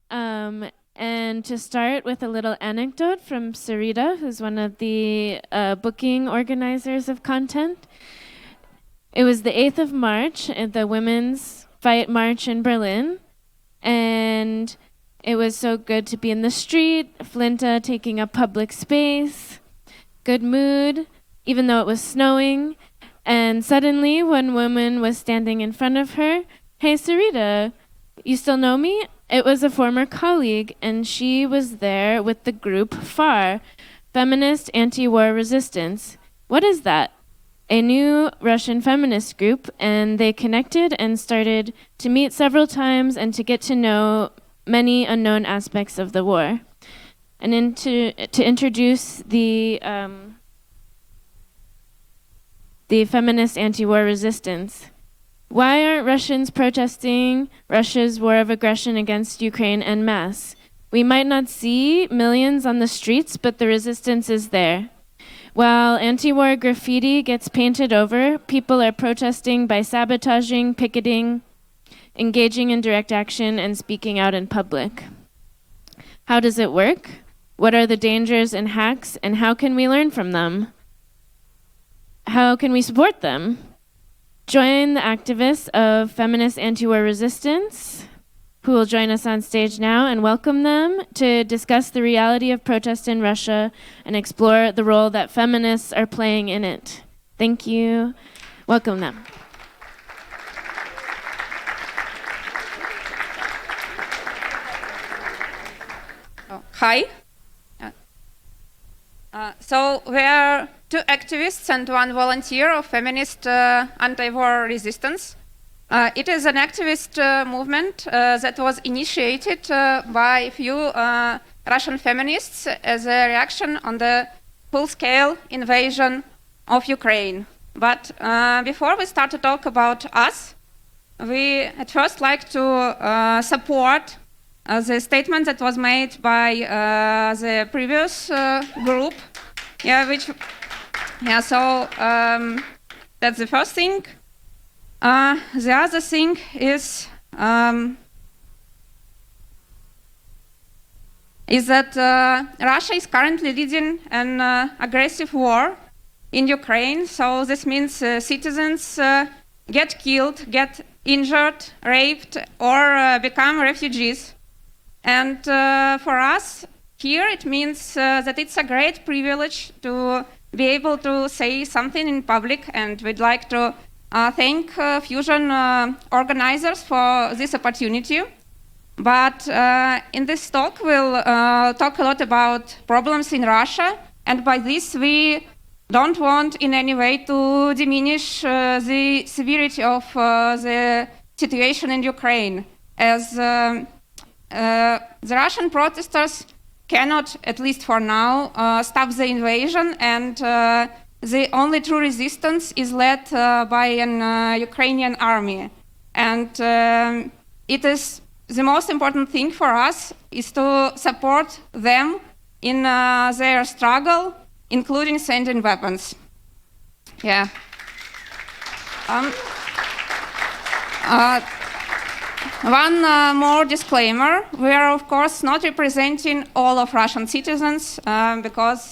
Um, and to start with a little anecdote from Sarita, who's one of the booking organizers of content. It was the 8th of March at the Women's Fight March in Berlin. And it was so good to be in the street, Flinta taking up public space, good mood, even though it was snowing. And suddenly, one woman was standing in front of her. Hey, Sarita, you still know me? It was a former colleague, and she was there with the group FAR, Feminist Anti-War Resistance. What is that? A new Russian feminist group, and they connected and started to meet several times and to get to know many unknown aspects of the war. And to introduce the feminist anti-war resistance. Why aren't Russians protesting Russia's war of aggression against Ukraine en masse? We might not see millions on the streets, but the resistance is there. While anti-war graffiti gets painted over, people are protesting by sabotaging, picketing, engaging in direct action, and speaking out in public. How does it work? What are the dangers and hacks, and how can we learn from them? How can we support them? Join the activists of Feminist Anti-War Resistance, who will join us on stage now, and welcome them to discuss the reality of protest in Russia and explore the role that feminists are playing in it. Thank you. Welcome them. Hi. So we are two activists and one volunteer of Feminist Anti-War Resistance. It is an activist movement that was initiated by a few Russian feminists as a reaction on the full-scale invasion of Ukraine. But before we start to talk about us, we at first like to support the statement that was made by the previous group. So that's the first thing. The other thing is that Russia is currently leading an aggressive war in Ukraine. So this means citizens get killed, get injured, raped, or become refugees. And for us here, it means that it's a great privilege to be able to say something in public, and we'd like to thank Fusion organizers for this opportunity. But in this talk, we'll talk a lot about problems in Russia, and by this we don't want in any way to diminish the severity of the situation in Ukraine, as the Russian protesters cannot, at least for now, stop the invasion, and the only true resistance is led by an Ukrainian army. And it is the most important thing for us is to support them in their struggle, including sending weapons. Yeah. One more disclaimer. We are, of course, not representing all of Russian citizens because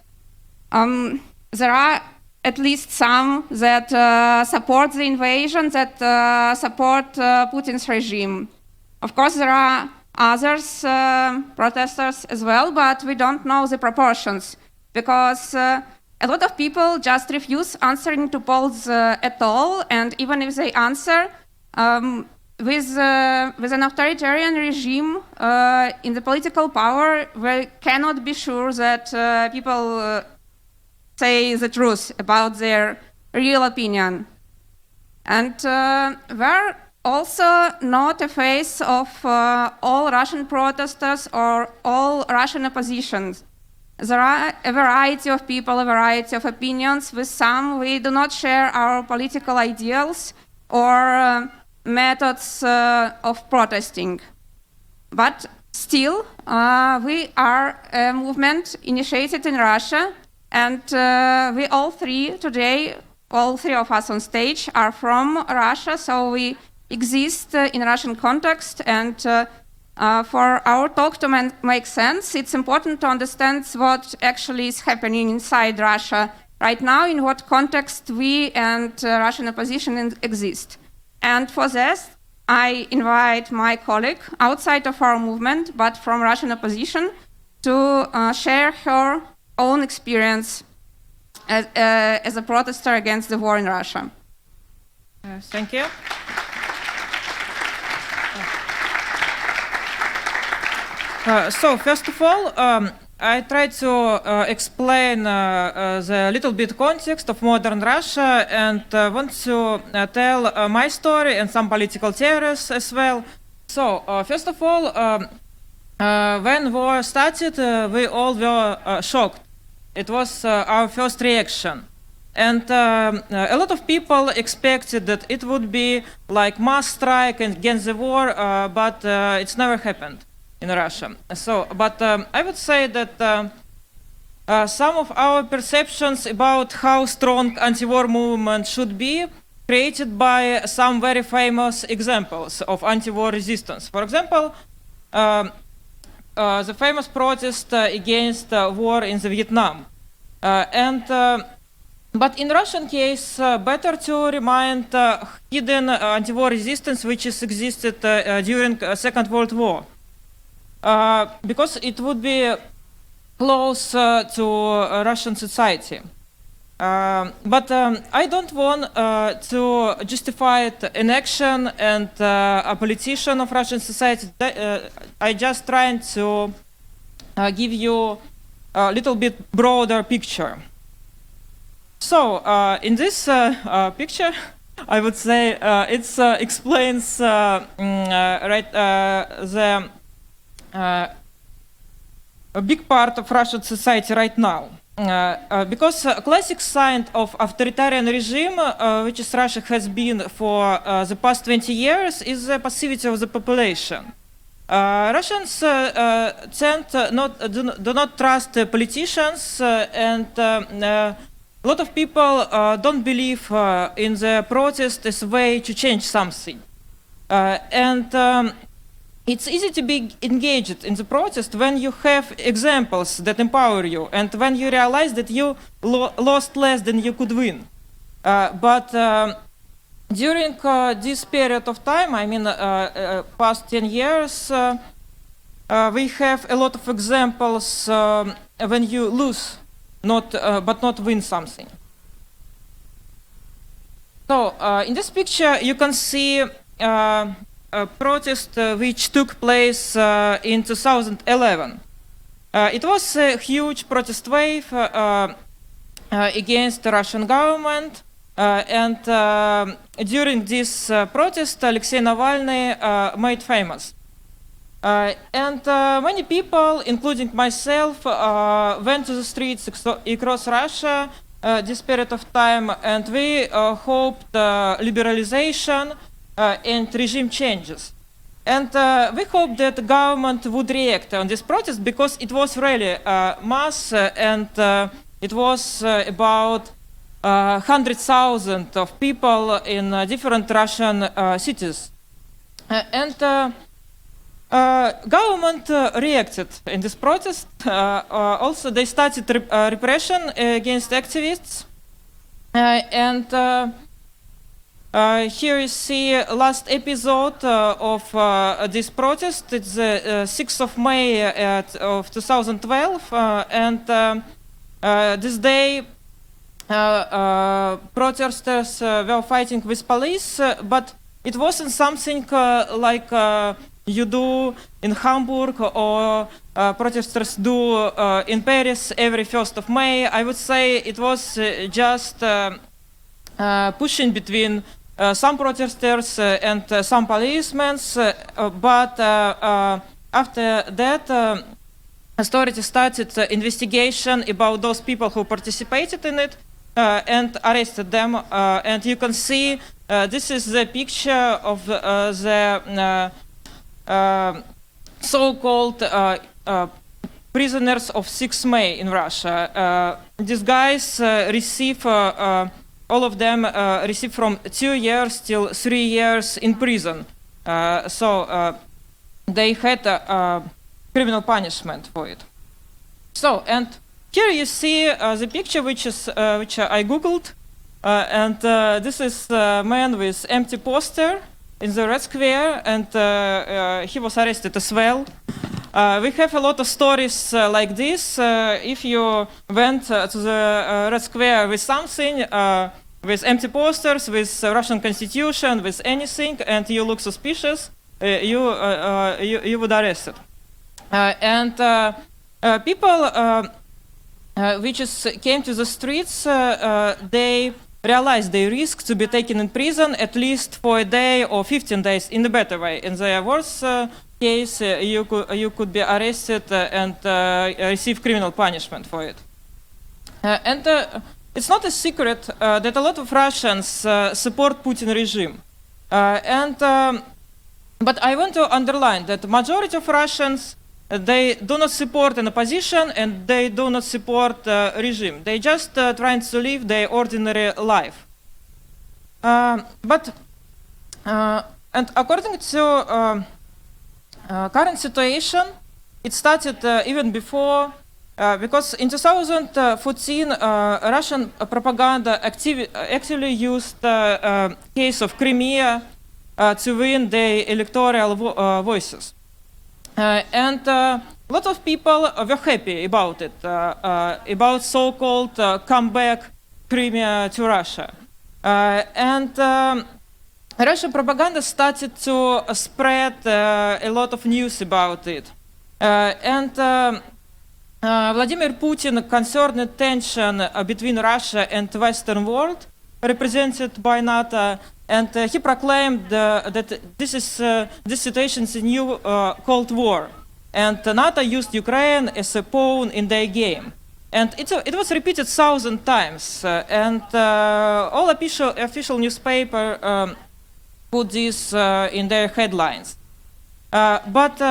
there are at least some that support the invasion, that support Putin's regime. Of course, there are others, protesters as well, but we don't know the proportions because a lot of people just refuse answering to polls at all, and even if they answer, with an authoritarian regime in the political power, we cannot be sure that people say the truth about their real opinion. And we're also not a face of all Russian protesters or all Russian opposition. There are a variety of people, a variety of opinions. With some, we do not share our political ideals or methods of protesting. But still, we are a movement initiated in Russia, and we all three today, all three of us on stage, are from Russia, so we exist in Russian context, and For our talk to make sense, it's important to understand what actually is happening inside Russia right now, in what context we and Russian opposition exist. And for this, I invite my colleague outside of our movement, but from Russian opposition, to share her own experience as a protester against the war in Russia. Thank you. So first of all, I try to explain the little bit context of modern Russia and want to tell my story and some political theories as well. So first of all, when war started, we all were shocked. It was our first reaction. And a lot of people expected that it would be like mass strike against the war, but it's never happened in Russia. So, but I would say that some of our perceptions about how strong anti-war movement should be created by some very famous examples of anti-war resistance. For example, the famous protest against war in the Vietnam. But in Russian case, better to remind hidden anti-war resistance which has existed during Second World War. Because it would be close to Russian society. But I don't want to justify it in action and a politician of Russian society. I just trying to give you a little bit broader picture. So in this picture, I would say it explains the a big part of Russian society right now. Because a classic sign of authoritarian regime, which is Russia has been for the past 20 years, is the passivity of the population. Russians do not trust politicians, and a lot of people don't believe in the protest as a way to change something. It's easy to be engaged in the protest when you have examples that empower you and when you realize that you lost less than you could win. But during this period of time, I mean past 10 years, we have a lot of examples when you lose, but not win something. So in this picture, you can see a protest which took place in 2011. It was a huge protest wave against the Russian government, and during this protest, Alexei Navalny made famous. And many people, including myself, went to the streets across Russia this period of time, and we hoped liberalization and regime changes. And we hope that the government would react on this protest because it was really mass and it was about 100,000 of people in different Russian cities. Government reacted in this protest. Also, they started repression against activists. Here you see last episode of this protest. It's the 6th of May of 2012, and this day protesters were fighting with police, but it wasn't something like you do in Hamburg or protesters do in Paris every 1st of May. I would say it was just pushing between some protesters and some policemen, but after that, authorities started investigation about those people who participated in it and arrested them. And you can see this is the picture of the so-called prisoners of 6th May in Russia. These guys receive all of them receive from 2 years till 3 years in prison. So they had criminal punishment for it. So, and here you see the picture which I googled, and this is a man with empty poster in the Red Square, and he was arrested as well. We have a lot of stories like this. If you went to the Red Square with something, with empty posters, with Russian constitution, with anything, and you look suspicious, you would arrested. And people which came to the streets, they realized they risk to be taken in prison at least for a day or 15 days in the better way. In the worst case, you could be arrested and receive criminal punishment for it. And it's not a secret that a lot of Russians support Putin regime. But I want to underline that the majority of Russians, they do not support an opposition and they do not support regime. They just trying to live their ordinary life. And according to current situation, it started even before, because in 2014 Russian propaganda actively used the case of Crimea to win the electoral voices. And a lot of people were happy about it, about so-called comeback Crimea to Russia. And Russian propaganda started to spread a lot of news about it. And Vladimir Putin concerned tension between Russia and the Western world, represented by NATO, and he proclaimed that this situation is a new Cold War, and NATO used Ukraine as a pawn in their game. And it was repeated 1,000 times, and all official newspaper put this in their headlines. But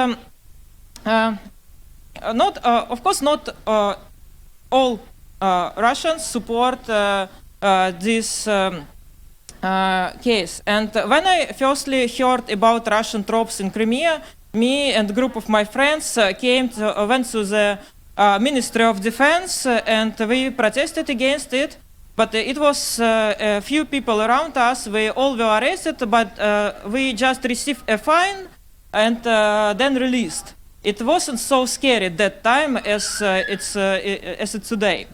of course, not all Russians support this case. And when I firstly heard about Russian troops in Crimea, me and a group of my friends went to the Ministry of Defense, and we protested against it. But it was a few people around us. We all were arrested, but we just received a fine and then released. It wasn't so scary at that time as it's today.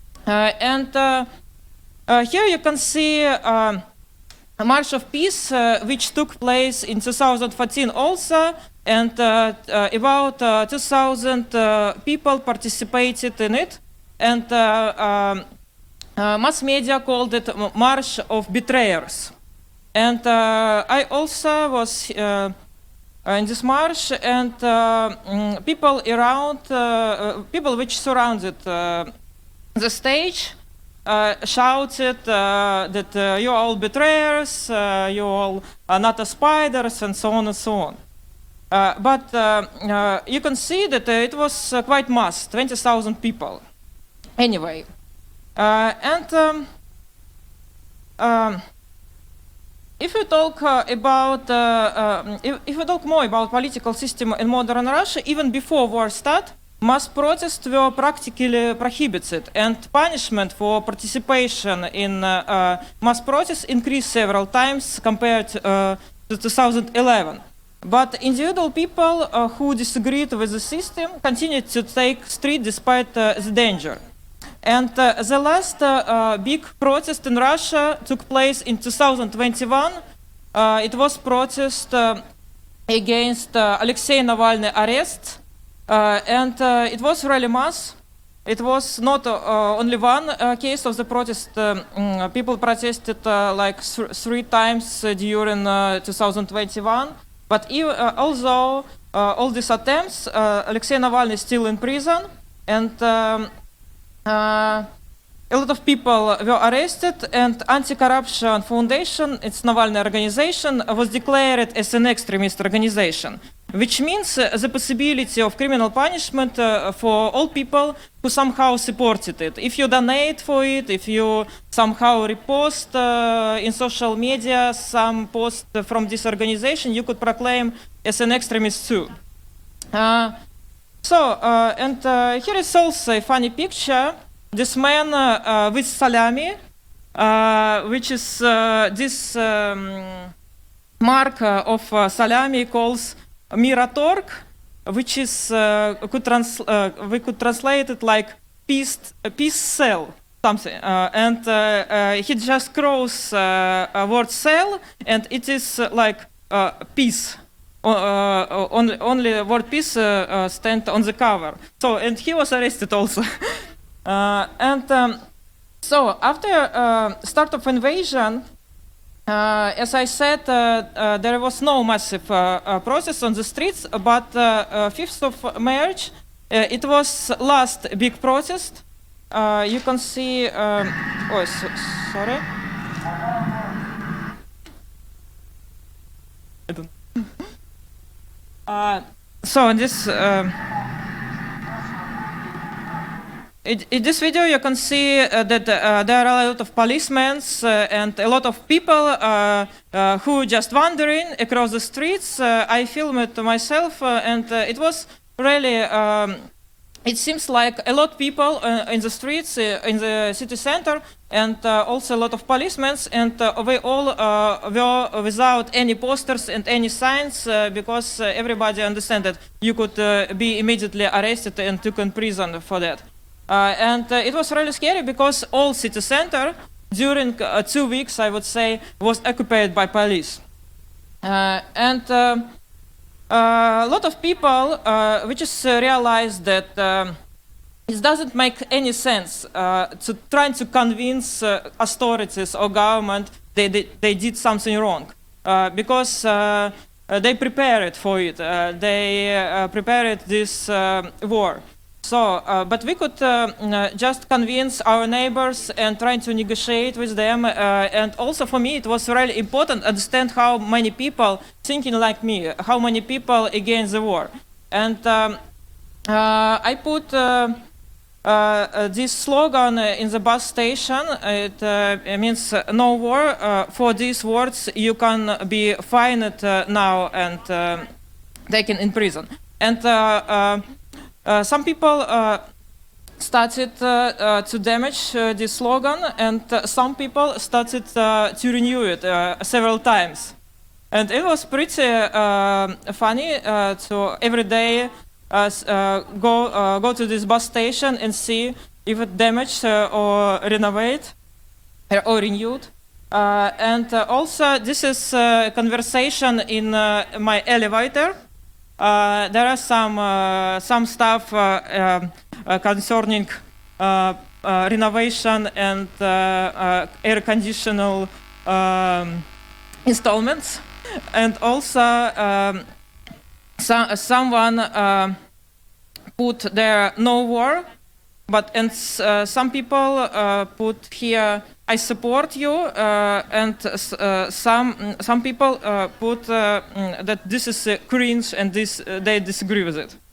Here you can see a March of Peace, which took place in 2014 also, and about 2,000 people participated in it, and mass media called it March of Betrayers. And I also was in this march, and people which surrounded the stage shouted that you're all betrayers, you all are not spiders, and so on and so on. But you can see that it was quite mass, 20,000 people. Anyway, if we talk if we talk more about political system in modern Russia, even before war started, mass protests were practically prohibited, and punishment for participation in mass protests increased several times compared to 2011. But individual people who disagreed with the system continued to take street despite the danger. And the last big protest in Russia took place in 2021. It was protest against Alexei Navalny arrest. And it was really mass. It was not only one case of the protest. People protested like 3 times during 2021. But although all these attempts, Alexei Navalny is still in prison, and a lot of people were arrested, and Anti-Corruption Foundation, its Navalny organization, was declared as an extremist organization. which means the possibility of criminal punishment for all people who somehow supported it. If you donate for it, if you somehow repost in social media some post from this organization, you could proclaim as an extremist too. And here is also a funny picture. This man with salami, which is this mark of salami calls Miratorg, which is we could translate it like peace cell, something. And he just cross word cell, and it is like peace. Only word peace stand on the cover. So, and he was arrested also. So after start of invasion, as I said, there was no massive process on the streets, but 5th of March, it was last big protest. You can see, sorry. So in this in this video, you can see that there are a lot of policemen and a lot of people who just wandering across the streets. I filmed it myself, and it was really. It seems like a lot of people in the streets, in the city center, and also a lot of policemen, and we all were without any posters and any signs because everybody understand that you could be immediately arrested and took in prison for that. And it was really scary because all city center during 2 weeks, I would say, was occupied by police. And a lot of people which just realized that it doesn't make any sense to try to convince authorities or government they did something wrong because they prepared for it. They prepared this war. So, but we could just convince our neighbors and try to negotiate with them. And also for me, it was really important to understand how many people thinking like me, how many people against the war. And I put this slogan in the bus station. It means no war. For these words, you can be fined now and taken in prison. And some people started to damage this slogan, and some people started to renew it several times. And it was pretty funny to every day go to this bus station and see if it damaged or renovate or renewed. And also, this is a conversation in my elevator. There are some stuff concerning renovation and air conditioner installments, and also someone put there no war, but some people put here I support you, and some people put that this is cringe and they disagree with it.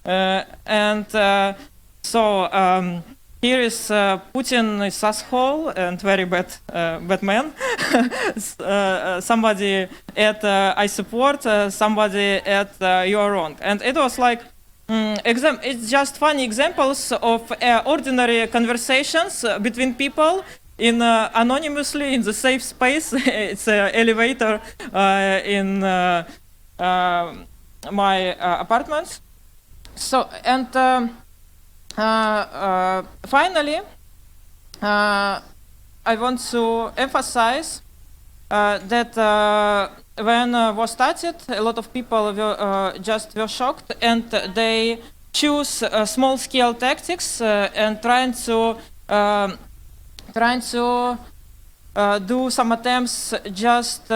So here is Putin is asshole and very bad man. Somebody at I support, somebody at you are wrong, and it was like. It's just funny examples of ordinary conversations between people in anonymously in the safe space. It's an elevator in my apartment. So and finally, I want to emphasize that. When war started, a lot of people were shocked, and they choose small-scale tactics and trying to do some attempts just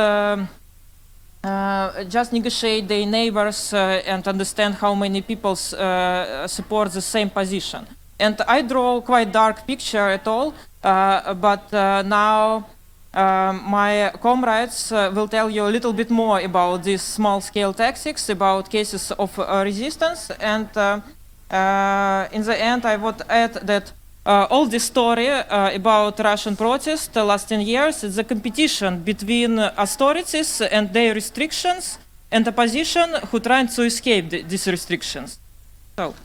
negotiate their neighbors and understand how many people support the same position. And I draw quite dark picture at all, but now my comrades will tell you a little bit more about these small-scale tactics, about cases of resistance, and in the end I would add that all this story about Russian protest lasting years is a competition between authorities and their restrictions and opposition who trying to escape these restrictions. So.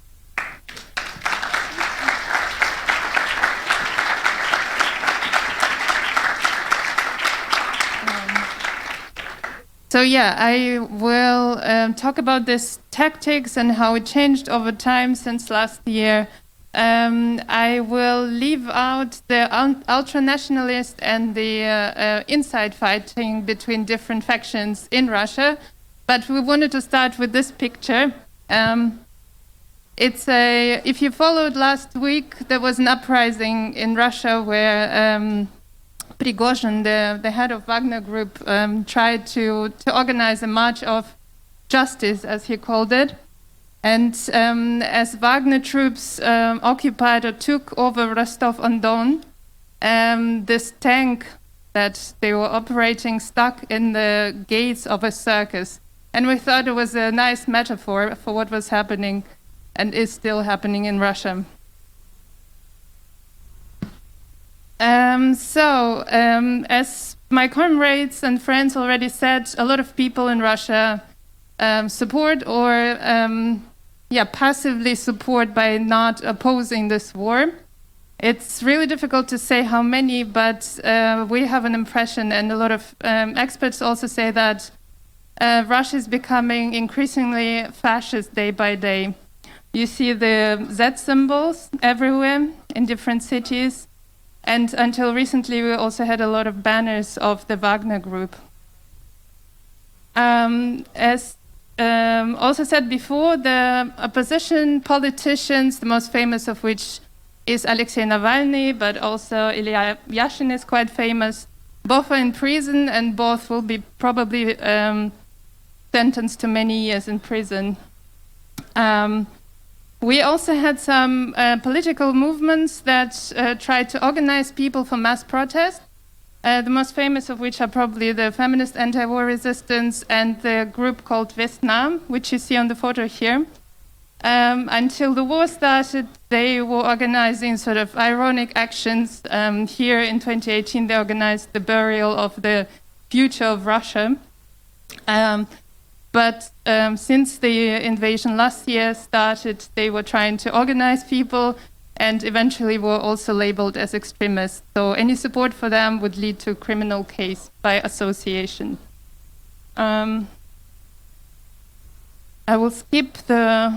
So yeah, I will talk about this tactics and how it changed over time since last year. I will leave out the ultra-nationalist and the inside fighting between different factions in Russia, but we wanted to start with this picture. If you followed last week, there was an uprising in Russia where Prigozhin, the head of Wagner Group, tried to organize a march of justice, as he called it. And as Wagner troops occupied or took over Rostov-on-Don, this tank that they were operating stuck in the gates of a circus. And we thought it was a nice metaphor for what was happening and is still happening in Russia. As my comrades and friends already said, a lot of people in Russia support or passively support by not opposing this war. It's really difficult to say how many, but we have an impression, and a lot of experts also say that Russia is becoming increasingly fascist day by day. You see the Z symbols everywhere in different cities. And until recently, we also had a lot of banners of the Wagner Group. As also said before, the opposition politicians, the most famous of which is Alexei Navalny, but also Ilya Yashin is quite famous. Both are in prison, and both will be probably sentenced to many years in prison. We also had some political movements that tried to organize people for mass protest, the most famous of which are probably the feminist anti-war resistance and the group called Vesna, which you see on the photo here. Until the war started, they were organizing sort of ironic actions. Here in 2018, they organized the burial of the future of Russia. But since the invasion last year started, they were trying to organize people and eventually were also labeled as extremists. So any support for them would lead to a criminal case by association. I will skip the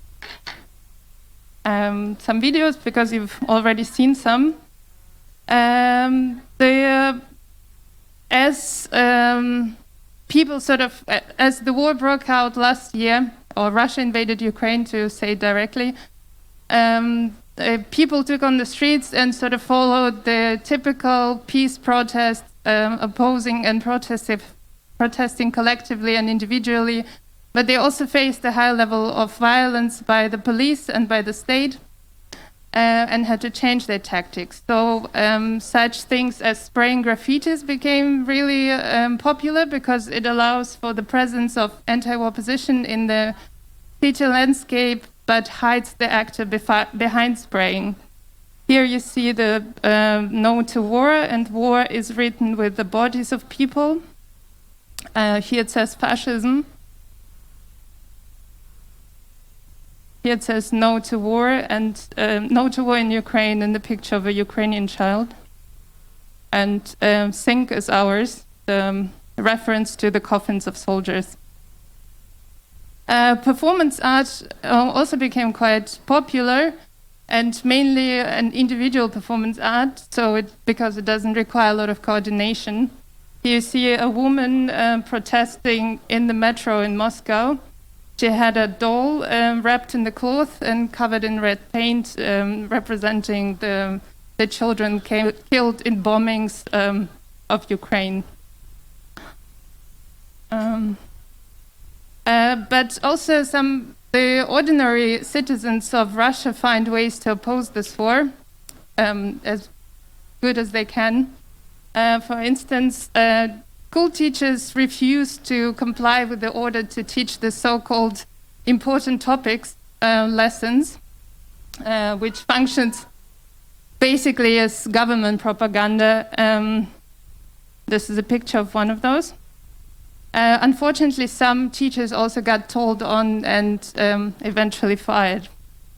some videos because you've already seen some. People sort of, as the war broke out last year, or Russia invaded Ukraine to say it directly, people took on the streets and sort of followed the typical peace protest, opposing and protesting collectively and individually, but they also faced a high level of violence by the police and by the state, and had to change their tactics. So such things as spraying graffitis became really popular because it allows for the presence of anti-war position in the city landscape, but hides the actor behind spraying. Here you see the No to War, and war is written with the bodies of people. Here it says fascism. Here it says No to War, and No to War in Ukraine in the picture of a Ukrainian child. And Sink is ours, the reference to the coffins of soldiers. Performance art also became quite popular, and mainly an individual performance art, because it doesn't require a lot of coordination. Here you see a woman protesting in the metro in Moscow. She had a doll wrapped in the cloth and covered in red paint, representing the children killed in bombings of Ukraine. But also the ordinary citizens of Russia find ways to oppose this war as good as they can. For instance, school teachers refused to comply with the order to teach the so-called important topics lessons, which functions basically as government propaganda. This is a picture of one of those. Unfortunately, some teachers also got told on and eventually fired.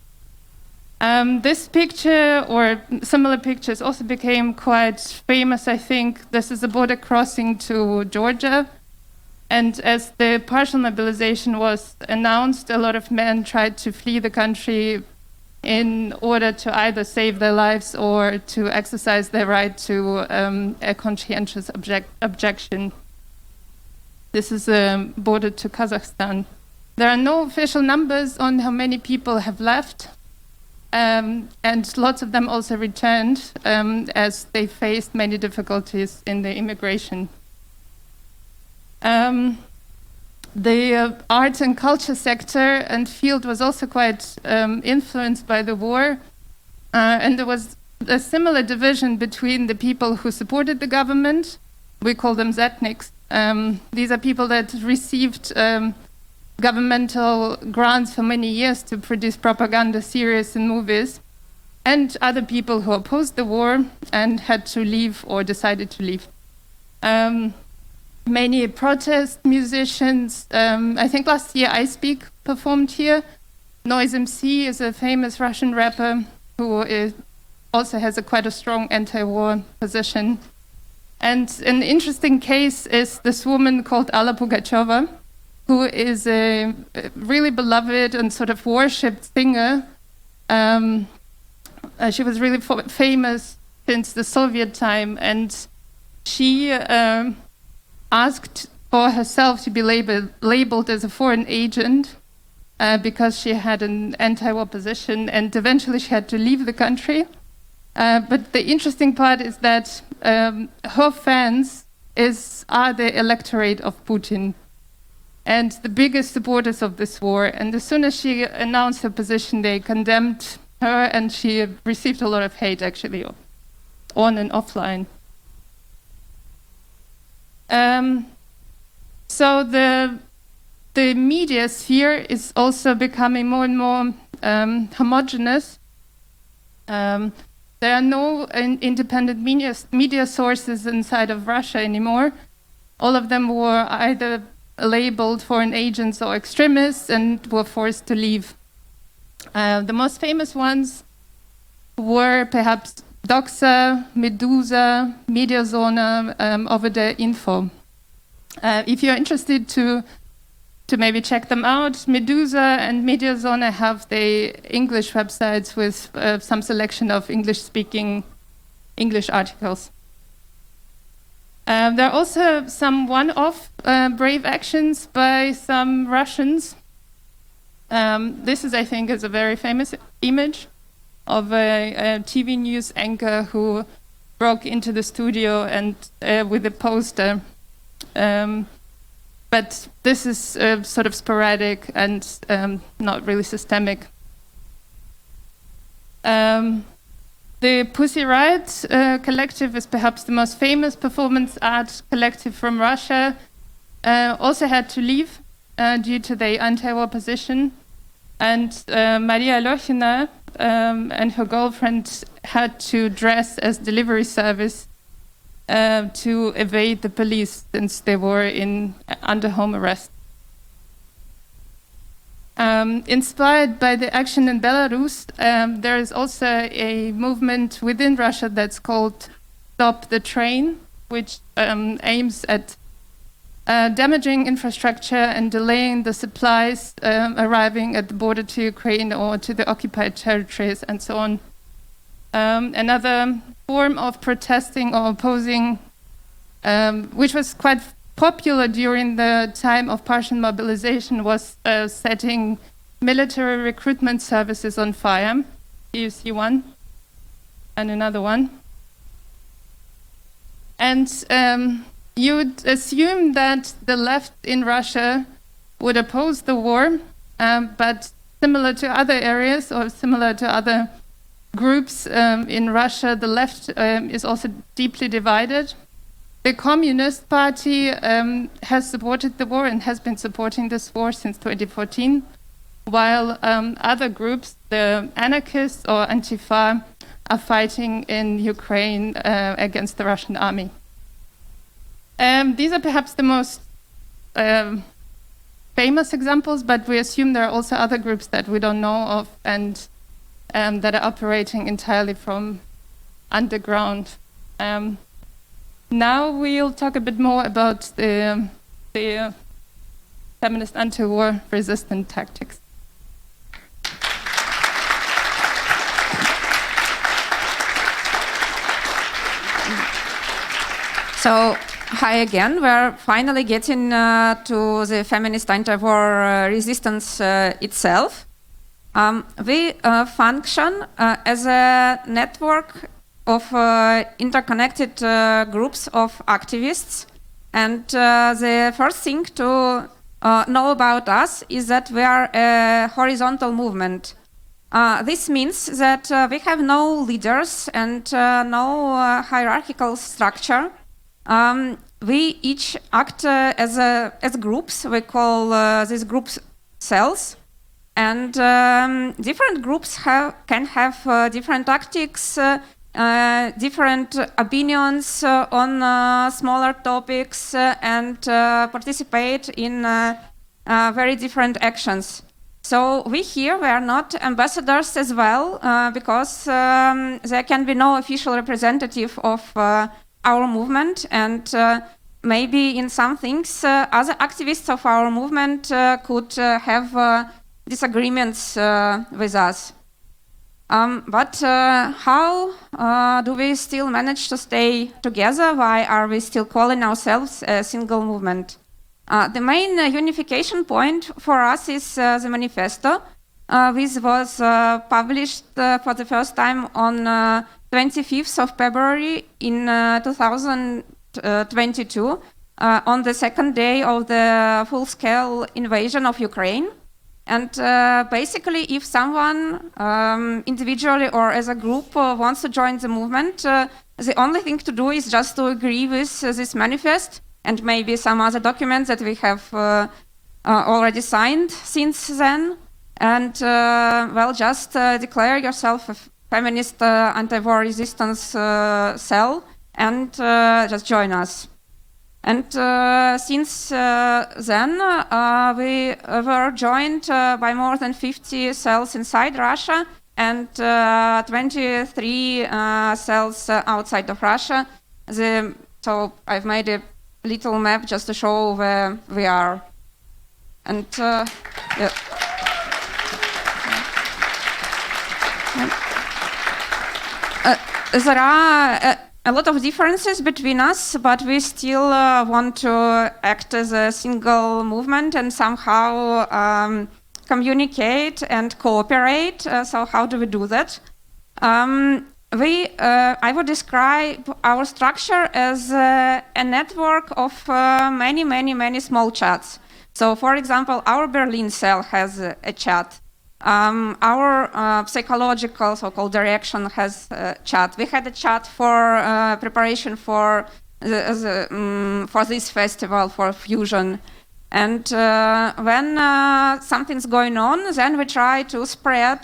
This picture, or similar pictures, also became quite famous, I think. This is a border crossing to Georgia. And as the partial mobilization was announced, a lot of men tried to flee the country in order to either save their lives or to exercise their right to a conscientious objection. This is a border to Kazakhstan. There are no official numbers on how many people have left, and lots of them also returned as they faced many difficulties in the immigration. The arts and culture sector and field was also quite influenced by the war, and there was a similar division between the people who supported the government. We call them Zetniks. These are people that received governmental grants for many years to produce propaganda series and movies, and other people who opposed the war and had to leave or decided to leave. Many protest musicians, I think last year I Speak performed here. Noise MC is a famous Russian rapper who also has quite a strong anti-war position. And an interesting case is this woman called Alla Pugacheva, who is a really beloved and sort of worshipped singer. She was really famous since the Soviet time, and she asked for herself to be labeled as a foreign agent because she had an anti-war position, and eventually she had to leave the country. But the interesting part is that her fans are the electorate of Putin and the biggest supporters of this war. And as soon as she announced her position, they condemned her, and she received a lot of hate, actually, on and offline. So the media sphere is also becoming more and more homogeneous. There are no independent media sources inside of Russia anymore. All of them were either labeled foreign agents or extremists and were forced to leave. The most famous ones were perhaps Doxa, Meduza, Mediazona, over the Info. If you're interested to maybe check them out, Meduza and Mediazona have the English websites with some selection of English-speaking English articles. There are also some one-off brave actions by some Russians. This is, I think, is a very famous image of a TV news anchor who broke into the studio and with a poster. But this is sort of sporadic and not really systemic. The Pussy Riot collective is perhaps the most famous performance art collective from Russia. Also had to leave due to their anti-war position. And Maria Lokhina and her girlfriend had to dress as delivery service to evade the police since they were under home arrest. Inspired by the action in Belarus, there is also a movement within Russia that's called Stop the Train, which aims at damaging infrastructure and delaying the supplies arriving at the border to Ukraine or to the occupied territories and so on. Another form of protesting or opposing, which was quite popular during the time of partial mobilization, was setting military recruitment services on fire. Here you see one, and another one. And you would assume that the left in Russia would oppose the war, but similar to other areas or similar to other groups in Russia, the left is also deeply divided. The Communist Party has supported the war and has been supporting this war since 2014, while other groups, the anarchists or Antifa, are fighting in Ukraine against the Russian army. These are perhaps the most famous examples, but we assume there are also other groups that we don't know of and that are operating entirely from underground. Now we'll talk a bit more about the feminist anti-war resistant tactics. So, hi again. We're finally getting to the feminist anti-war resistance itself. We function as a network of interconnected groups of activists. And the first thing to know about us is that we are a horizontal movement. This means that we have no leaders and no hierarchical structure. We each act as groups. We call these groups cells. And different groups can have different tactics, different opinions on smaller topics, and participate in very different actions. So we here, we are not ambassadors as well, because there can be no official representative of our movement, and maybe in some things other activists of our movement could have disagreements with us. But how do we still manage to stay together? Why are we still calling ourselves a single movement? The main unification point for us is the manifesto, which was published for the first time on 25th of February in 2022, on the second day of the full-scale invasion of Ukraine. And basically, if someone individually or as a group wants to join the movement, the only thing to do is just to agree with this manifest and maybe some other documents that we have already signed since then. And, well, just declare yourself a feminist anti-war resistance cell and just join us. And since then, we were joined by more than 50 cells inside Russia and 23 cells outside of Russia. So I've made a little map just to show where we are. And yeah. There are a lot of differences between us, but we still want to act as a single movement and somehow communicate and cooperate. So how do we do that? I would describe our structure as a network of many small chats. So, for example, our Berlin cell has a chat. Our psychological so-called direction has a chat. We had a chat for preparation for this festival, for Fusion. And when something's going on, then we try to spread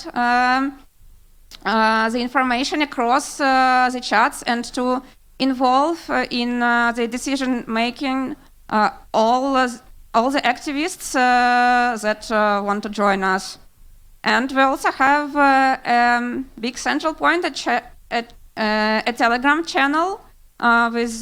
the information across the chats and to involve in the decision-making all the activists that want to join us. And we also have a big central point, a Telegram channel with,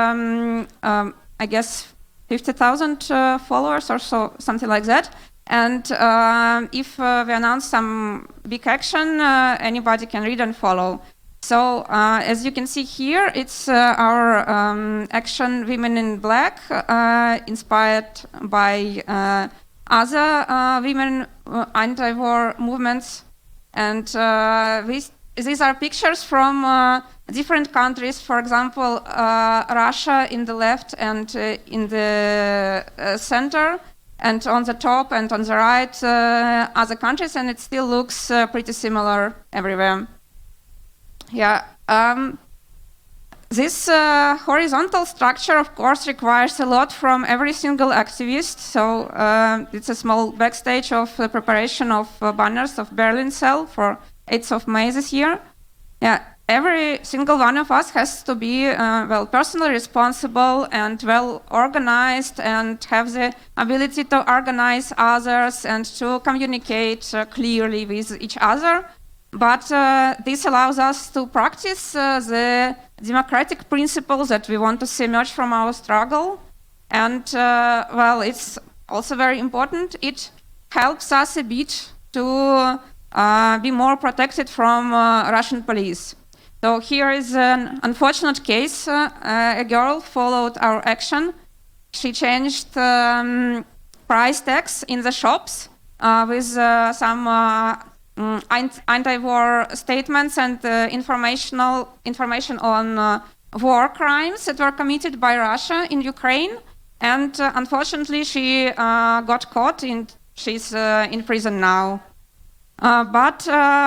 I guess, 50,000 followers or so, something like that. And if we announce some big action, anybody can read and follow. So as you can see here, it's our action Women in Black, inspired by other women anti-war movements. And these are pictures from different countries. For example, Russia in the left and in the center, and on the top and on the right other countries, and it still looks pretty similar everywhere. Yeah. This horizontal structure, of course, requires a lot from every single activist. So it's a small backstage of the preparation of banners of Berlin Cell for 8th of May this year. Yeah, every single one of us has to be personally responsible and well organized and have the ability to organize others and to communicate clearly with each other. But this allows us to practice the democratic principles that we want to see emerge from our struggle. And it's also very important. It helps us a bit to be more protected from Russian police. So here is an unfortunate case. A girl followed our action. She changed price tags in the shops with some anti-war statements and information on war crimes that were committed by Russia in Ukraine. And unfortunately, she got caught and she's in prison now. But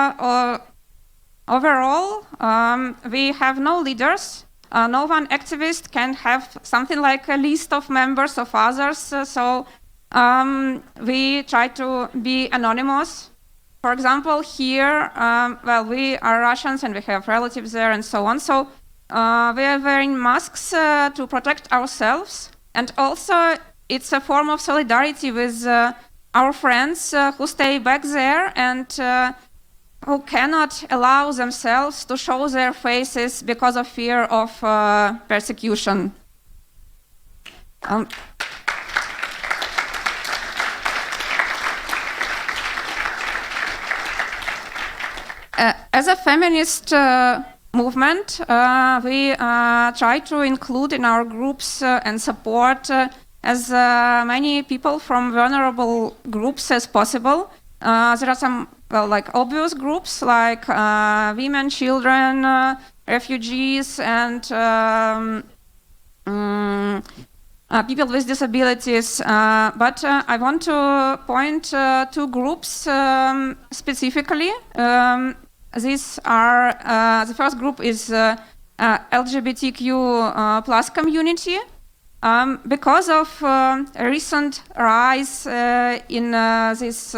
overall, we have no leaders. No one activist can have something like a list of members of others. So we try to be anonymous. For example, here, we are Russians and we have relatives there and so on. So we are wearing masks to protect ourselves. And also, it's a form of solidarity with our friends who stay back there and who cannot allow themselves to show their faces because of fear of persecution. As a feminist movement, we try to include in our groups and support as many people from vulnerable groups as possible. There are some obvious groups like women, children, refugees, and people with disabilities. But I want to point to groups specifically. These are the first group is LGBTQ plus community. Because of a recent rise in this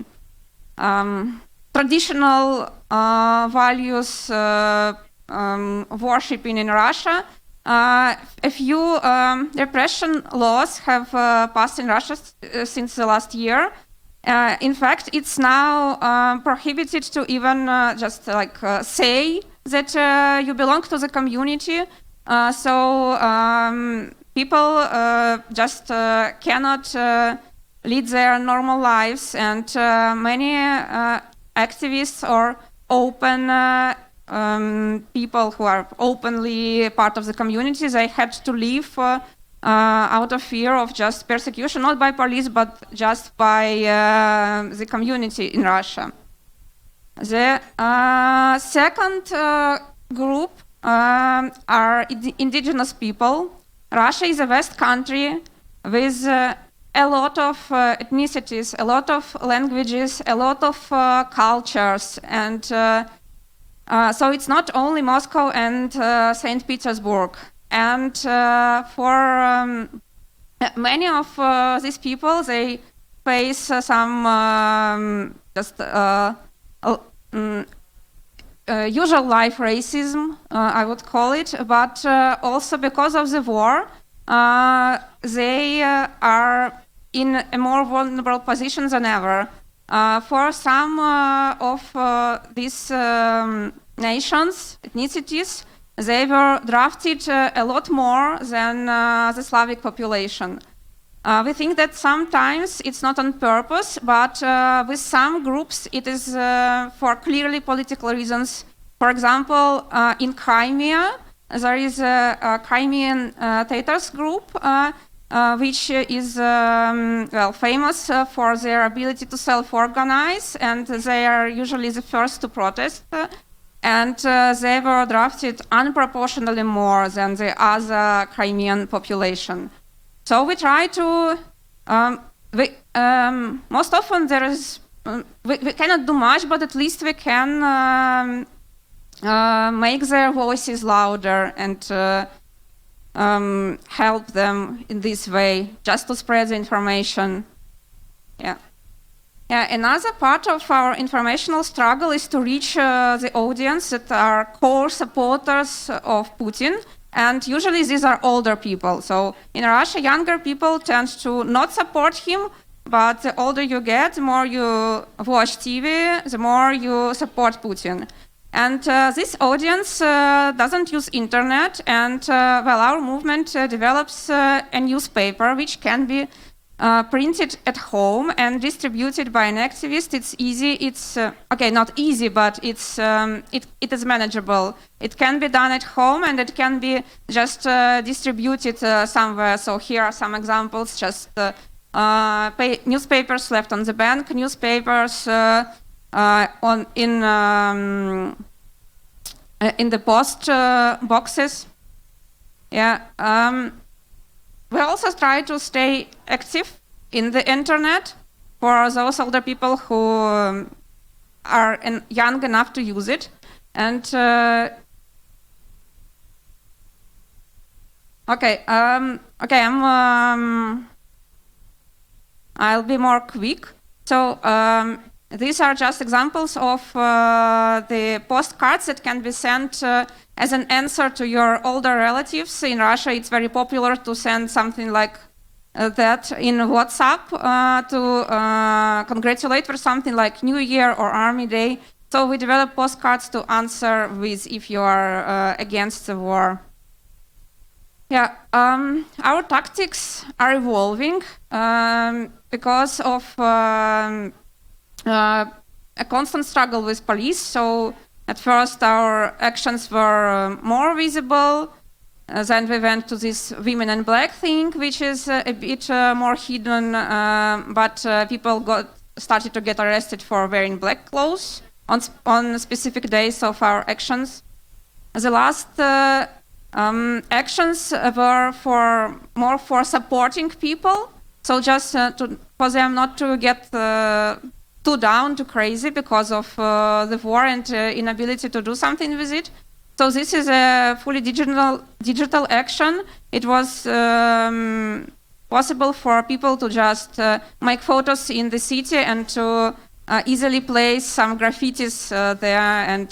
traditional values worshipping in Russia, a few repression laws have passed in Russia since the last year. In fact, it's now prohibited to even say that you belong to the community. So people just cannot lead their normal lives, and many activists or open people who are openly part of the community, they had to leave out of fear of just persecution, not by police, but just by the community in Russia. The second group are indigenous people. Russia is a vast country with a lot of ethnicities, a lot of languages, a lot of cultures, and so it's not only Moscow and St. Petersburg. And for many of these people, they face some usual life racism, I would call it, but also because of the war, they are in a more vulnerable position than ever. For some of these nations, ethnicities, they were drafted a lot more than the Slavic population. We think that sometimes it's not on purpose, but with some groups it is for clearly political reasons. For example, in Crimea, there is a Crimean Tatars group, which is famous for their ability to self-organize, and they are usually the first to protest. And they were drafted unproportionally more than the other Crimean population. So we try to, most often there is, we cannot do much, but at least we can make their voices louder and help them in this way, just to spread the information. Another part of our informational struggle is to reach the audience that are core supporters of Putin. And usually these are older people. So in Russia, younger people tend to not support him, but the older you get, the more you watch TV, the more you support Putin. And this audience doesn't use internet, and our movement develops a newspaper which can be printed at home and distributed by an activist. It's easy. It's not easy, but it is manageable. It can be done at home, and it can be just distributed somewhere. So here are some examples. Just newspapers left on the bank, newspapers in the post boxes. We also try to stay active in the internet for those older people who are young enough to use it. And I'll be more quick. So these are just examples of the postcards that can be sent as an answer to your older relatives. In Russia, it's very popular to send something like that in WhatsApp to congratulate for something like New Year or Army Day. So we develop postcards to answer with if you are against the war. Our tactics are evolving because of a constant struggle with police. So at first our actions were more visible. Then we went to this women in black thing, which is a bit more hidden, but people started to get arrested for wearing black clothes on specific days of our actions. The last actions were more for supporting people, so just for them not to get too down, too crazy because of the war and inability to do something with it. So this is a fully digital action. It was possible for people to just make photos in the city and to easily place some graffitis there. And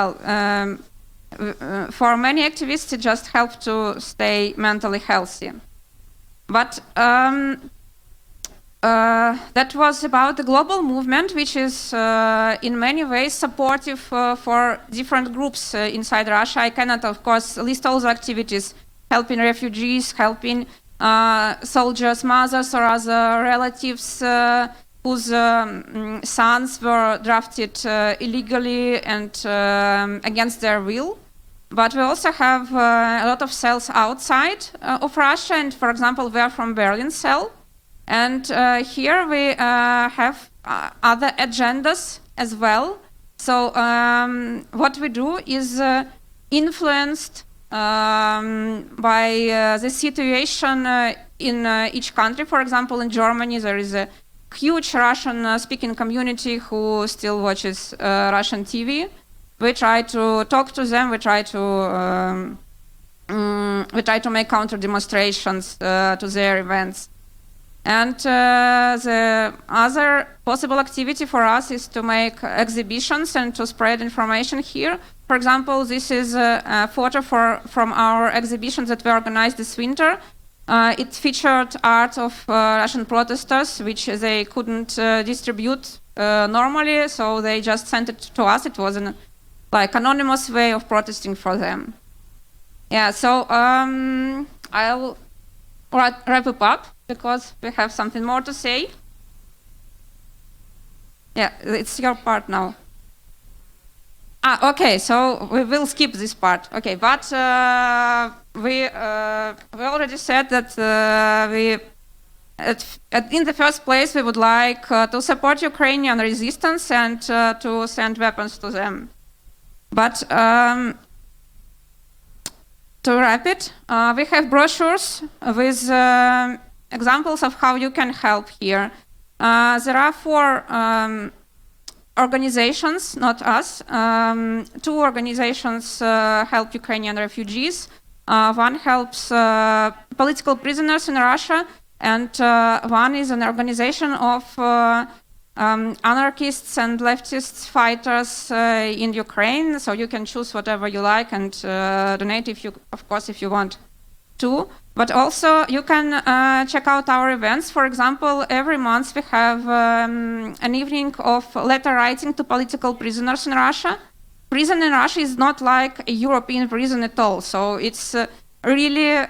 for many activists, it just helped to stay mentally healthy. But that was about the global movement, which is in many ways supportive for different groups inside Russia. I cannot, of course, list all the activities, helping refugees, helping soldiers' mothers or other relatives whose sons were drafted illegally and against their will. But we also have a lot of cells outside of Russia, and for example, we are from Berlin cell. And here we have other agendas as well. So what we do is influenced by the situation in each country. For example, in Germany, there is a huge Russian-speaking community who still watches Russian TV. We try to talk to them. We try to make counter demonstrations to their events. And the other possible activity for us is to make exhibitions and to spread information here. For example, this is a photo from our exhibition that we organized this winter. It featured art of Russian protesters, which they couldn't distribute normally, so they just sent it to us. It was an anonymous way of protesting for them. So I'll wrap it up, because we have something more to say. It's your part now. Okay, so we will skip this part. Okay, but we already said that in the first place we would like to support Ukrainian resistance and to send weapons to them. But to wrap it, we have brochures with examples of how you can help here. There are 4 organizations, not us. Two organizations help Ukrainian refugees. One helps political prisoners in Russia, and one is an organization of anarchists and leftist fighters in Ukraine. So you can choose whatever you like and donate if you want to. But also you can check out our events. For example, every month we have an evening of letter writing to political prisoners in Russia. Prison in Russia is not like a European prison at all. So it's really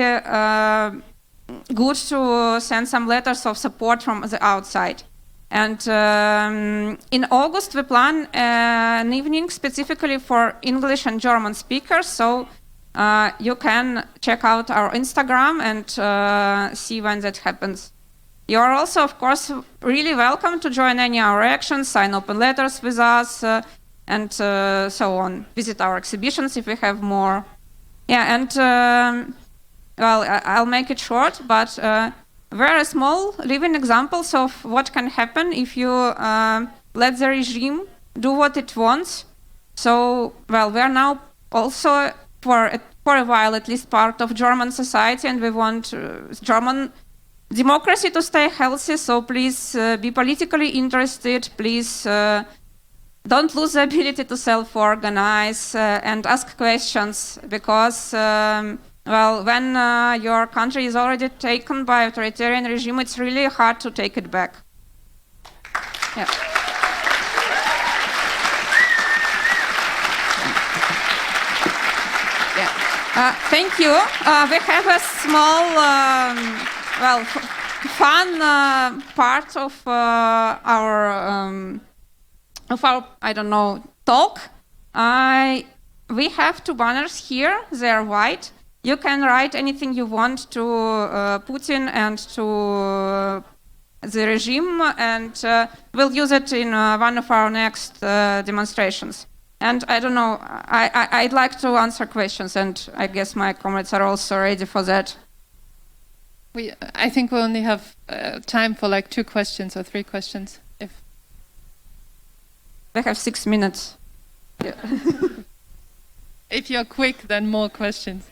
good to send some letters of support from the outside. And in August we plan an evening specifically for English and German speakers. So you can check out our Instagram and see when that happens. You are also, of course, really welcome to join any of our actions, sign open letters with us, and so on. Visit our exhibitions if we have more. Yeah, and well, I'll make it short, but very small living examples of what can happen if you let the regime do what it wants. So, well, we are now also for a while at least part of German society, and we want German democracy to stay healthy. So please be politically interested. Please don't lose the ability to self-organize and ask questions, because well, when your country is already taken by authoritarian regime, it's really hard to take it back. Yeah. Thank you. We have a small, well, fun part of our I don't know, talk. We have two banners here. They are white. You can write anything you want to Putin and to the regime, and we'll use it in one of our next demonstrations. And I don't know, I'd like to answer questions, and I guess my comrades are also ready for that. I think we only have time for like 2 questions or 3 questions. We have 6 minutes. Yeah. If you're quick, then more questions.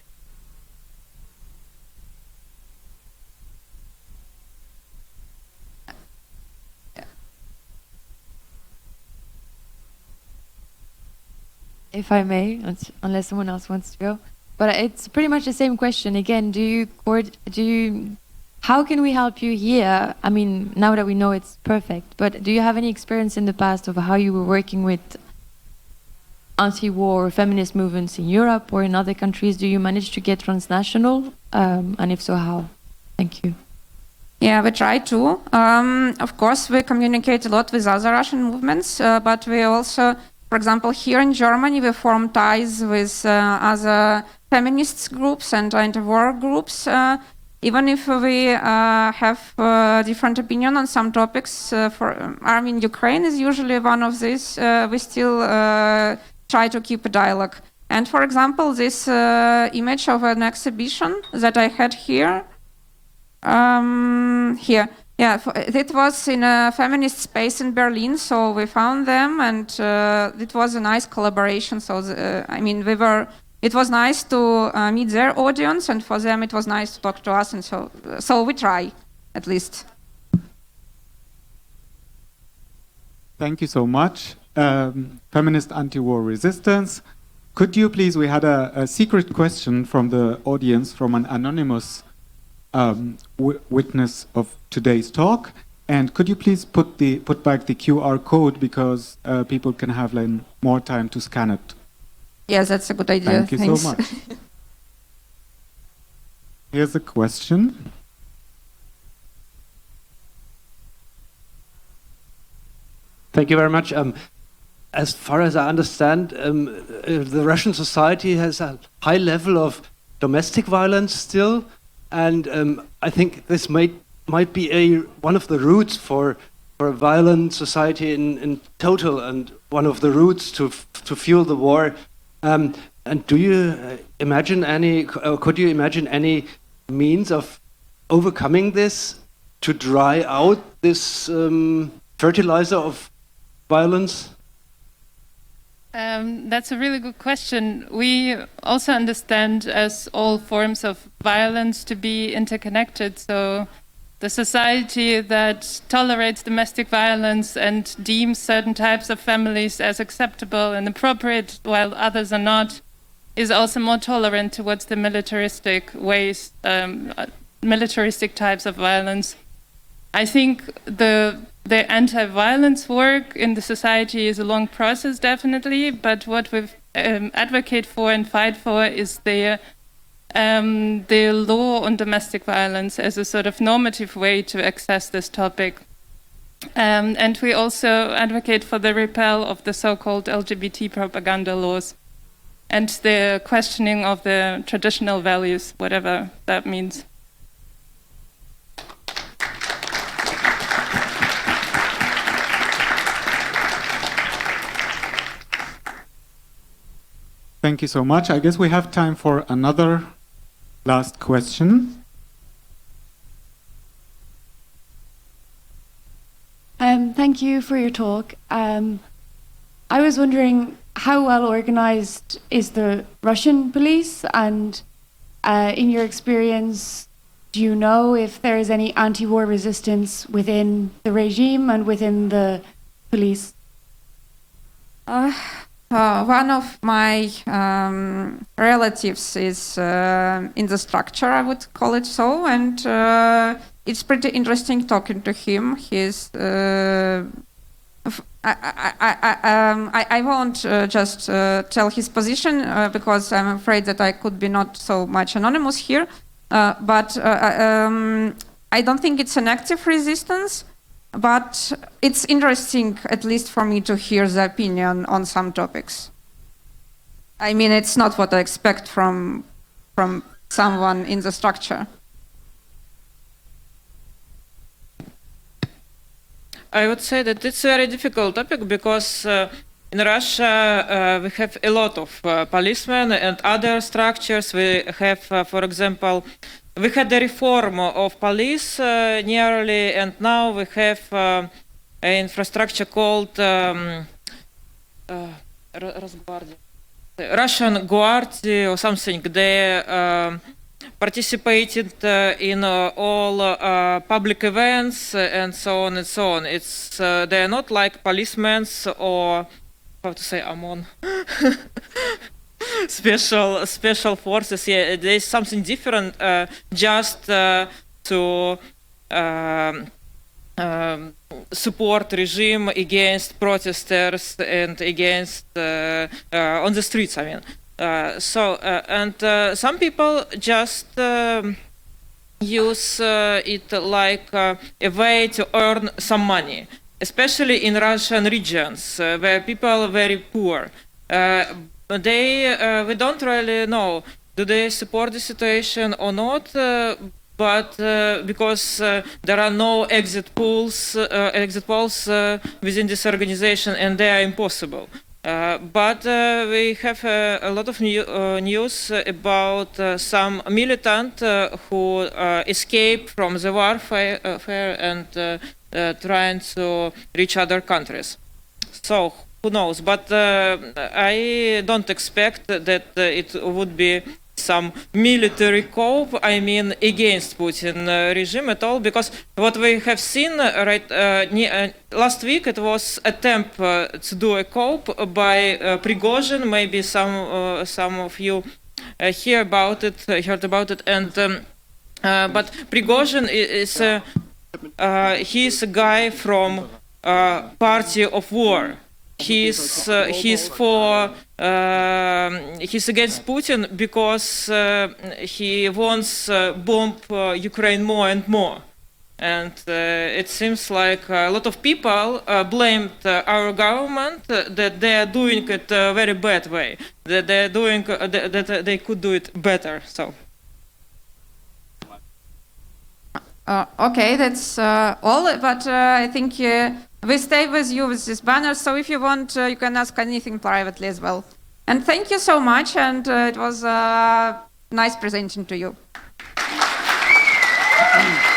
If I may, unless someone else wants to go. But it's pretty much the same question. Again, how can we help you here? I mean, now that we know it's perfect, but do you have any experience in the past of how you were working with anti-war feminist movements in Europe or in other countries? Do you manage to get transnational? And if so, how? Thank you. Yeah, we try to. Of course, we communicate a lot with other Russian movements, but we also, for example, here in Germany, we form ties with other feminist groups and anti-war groups. Even if we have different opinion on some topics, for army in Ukraine is usually one of these, we still try to keep a dialogue. And for example, this image of an exhibition that I had here, it was in a feminist space in Berlin, so we found them, and it was a nice collaboration. So, it was nice to meet their audience, and for them it was nice to talk to us, and so we try, at least. Thank you so much. Feminist anti-war resistance. Could you please, we had a secret question from the audience, from an anonymous witness of today's talk, and could you please put back the QR code, because people can have more time to scan it. Yes, that's a good idea. Thank you so much. Here's a question. Thank you very much. As far as I understand, the Russian society has a high level of domestic violence still, and I think this might be one of the roots for a violent society in total, and one of the roots to fuel the war. And do you imagine could you imagine any means of overcoming this, to dry out this fertilizer of violence? That's a really good question. We also understand as all forms of violence to be interconnected. So the society that tolerates domestic violence and deems certain types of families as acceptable and appropriate while others are not is also more tolerant towards the militaristic ways, militaristic types of violence. I think the anti-violence work in the society is a long process, definitely, but what we advocate for and fight for is the law on domestic violence as a sort of normative way to access this topic. And we also advocate for the repeal of the so-called LGBT propaganda laws and the questioning of the traditional values, whatever that means. Thank you so much. I guess we have time for another last question. Thank you for your talk. I was wondering how well organized is the Russian police, and in your experience, do you know if there is any anti-war resistance within the regime and within the police? One of my relatives is in the structure, I would call it so, and it's pretty interesting talking to him. He's I won't just tell his position because I'm afraid that I could be not so much anonymous here, but I don't think it's an active resistance. But it's interesting, at least for me, to hear the opinion on some topics. I mean, it's not what I expect from someone in the structure. I would say that it's a very difficult topic because in Russia we have a lot of policemen and other structures. We have, for example, we had the reform of police nearly, and now we have an infrastructure called Russian Guardi or something. They participated in all public events and so on and so on. It's they are not like policemen or how to say OMON. special forces. Yeah, there's something different. Just to support regime against protesters and against on the streets. I mean, and some people just use it like a way to earn some money, especially in Russian regions where people are very poor. We don't really know, do they support the situation or not, but because there are no exit polls within this organization and they are impossible. But we have a lot of news about some militant who escaped from the warfare and trying to reach other countries. So who knows? But I don't expect that it would be some military coup, I mean, against Putin regime at all, because what we have seen last week, it was attempt to do a coup by Prigozhin. Maybe some of you heard about it, and but Prigozhin is he's a guy from Party of War. He's against Putin because he wants bomb Ukraine more and more, and it seems like a lot of people blamed our government that they are doing it a very bad way, that they're doing that they could do it better. So. Okay, that's all. But I think we stay with you with this banner. So if you want, you can ask anything privately as well. And thank you so much. And it was nice presenting to you.